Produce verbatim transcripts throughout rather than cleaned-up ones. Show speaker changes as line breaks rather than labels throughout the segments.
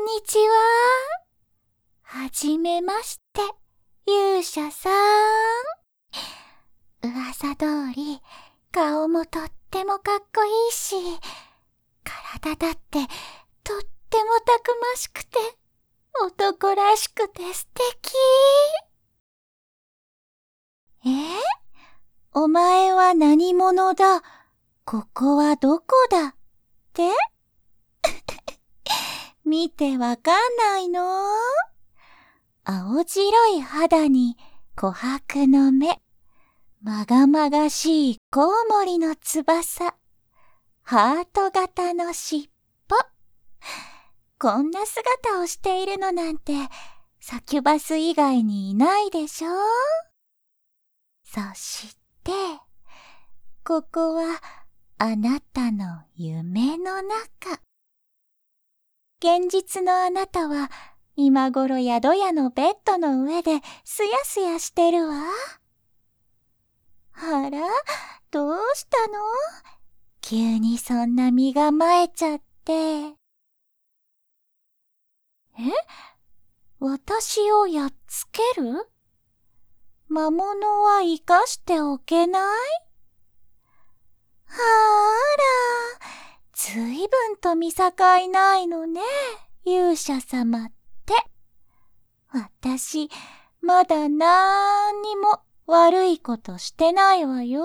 にちは。はじめまして、勇者さん。噂通り、顔もとってもかっこいいし、体だってとってもたくましくて、男らしくて素敵。え？お前は何者だ？ここはどこだ？って？見てわかんないの？青白い肌に琥珀の目、まがまがしいコウモリの翼、ハート型の尻尾。こんな姿をしているのなんてサキュバス以外にいないでしょ？そして、ここはあなたの夢の中。現実のあなたは今頃宿屋のベッドの上ですやすやしてるわ。あら、どうしたの？急にそんな身構えちゃって。え？私をやっつける？魔物は生かしておけない？あら、ずいぶんと見境ないのね、勇者様って。私、まだなーにも悪いことしてないわよ。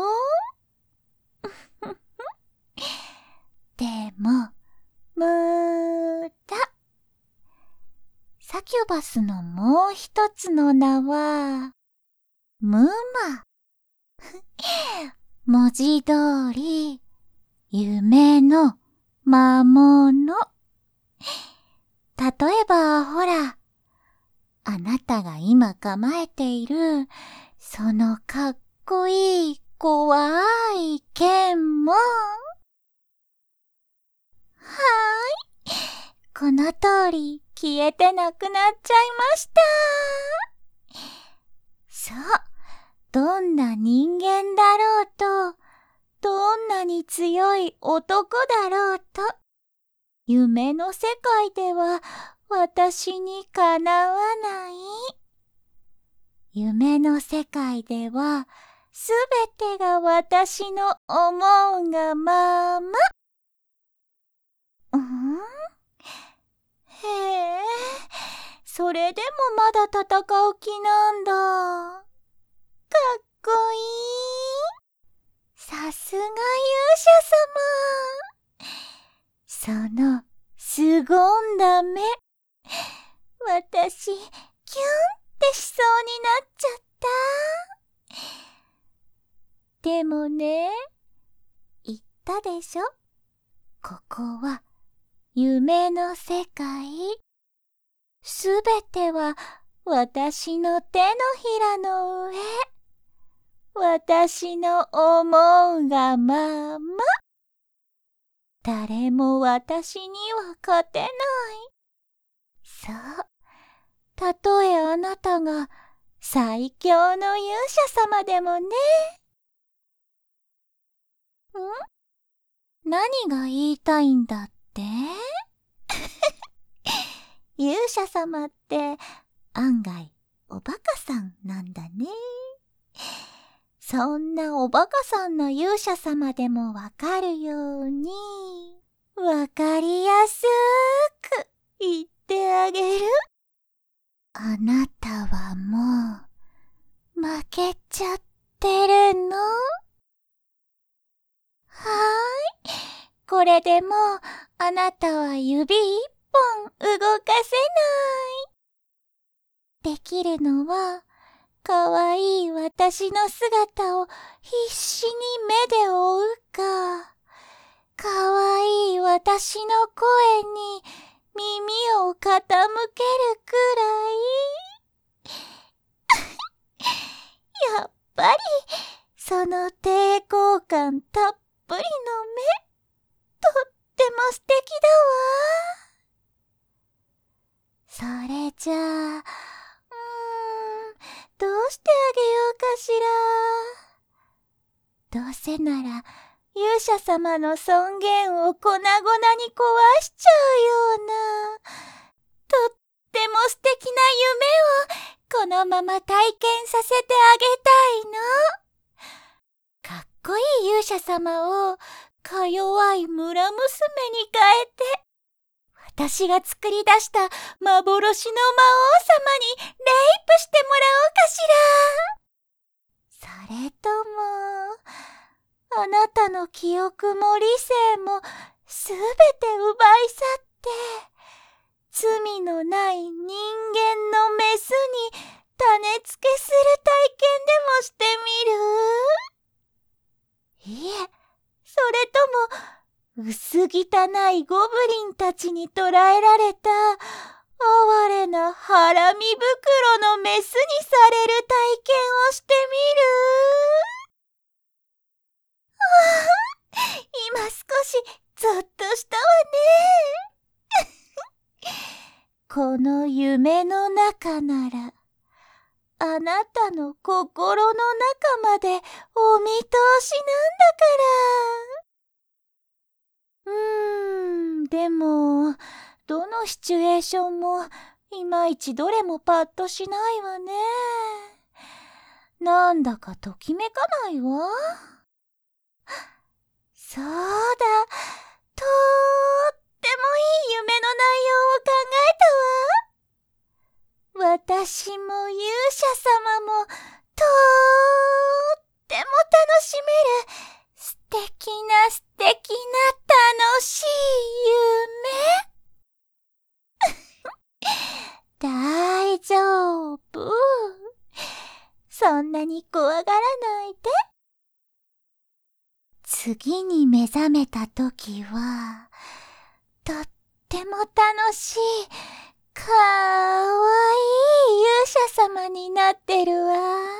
でも、むだ。サキュバスのもう一つの名は、ムマ。文字通り、夢の魔物。例えば、ほら、あなたが今構えている、そのかっこいい怖い剣も。はーい。この通り消えてなくなっちゃいました。そう。どんな人間だろうと、どんなに強い男だろうと、夢の世界では私にかなわない。夢の世界ではすべてが私の思うがまま。うん？へえ、それでもまだ戦う気なんだ。かっこいい。さすが勇者様。その凄んだ目、私キュンってしそうになっちゃった。でもね、言ったでしょ？ここは夢の世界。すべては私の手のひらの上。私の思うがまま。誰も私には勝てない。そう。たとえあなたが最強の勇者様でもね。ん？何が言いたいんだって？勇者様って案外おバカさんなんだね。そんなおバカさんな勇者様でもわかるように、わかりやすく言ってあげる。あなたはもう負けちゃってるの？はーい。これでもうあなたは指一本動かせない。できるのはかわいい私の姿を必死に目で追うか、かわいい私の声に耳を傾けるくらい。やっぱりその抵抗感たっぷりの目、とっても素敵だわ。それじゃあ、うーん、どうしてあげようかしら。どうせなら勇者様の尊厳を粉々に壊しちゃうような、 まま体験させてあげたいの。かっこいい勇者様をか弱い村娘に変えて、私が作り出した幻の魔王様にレイプしてもらおうかしら。それとも、あなたの記憶も理性もすべて奪い去って、罪のない人間のメスに種付けする体験でもしてみる？いえ、それとも、薄汚いゴブリンたちに捕らえられた哀れなハラミ袋のメスにされる体験をしてみる？ああ、今少しゾッとしたわね。この夢の中なら、あなたの心の中までお見通しなんだから。うーん、でも、どのシチュエーションも、いまいちどれもパッとしないわね。なんだかときめかないわ。そうだ、とってもいい夢の内容を考えたわ。私も勇者様も、とっても楽しめる、素敵な素敵な楽しい夢。大丈夫。そんなに怖がらないで。次に目覚めたときは、とっても楽しい、かわいい勇者様になってるわ。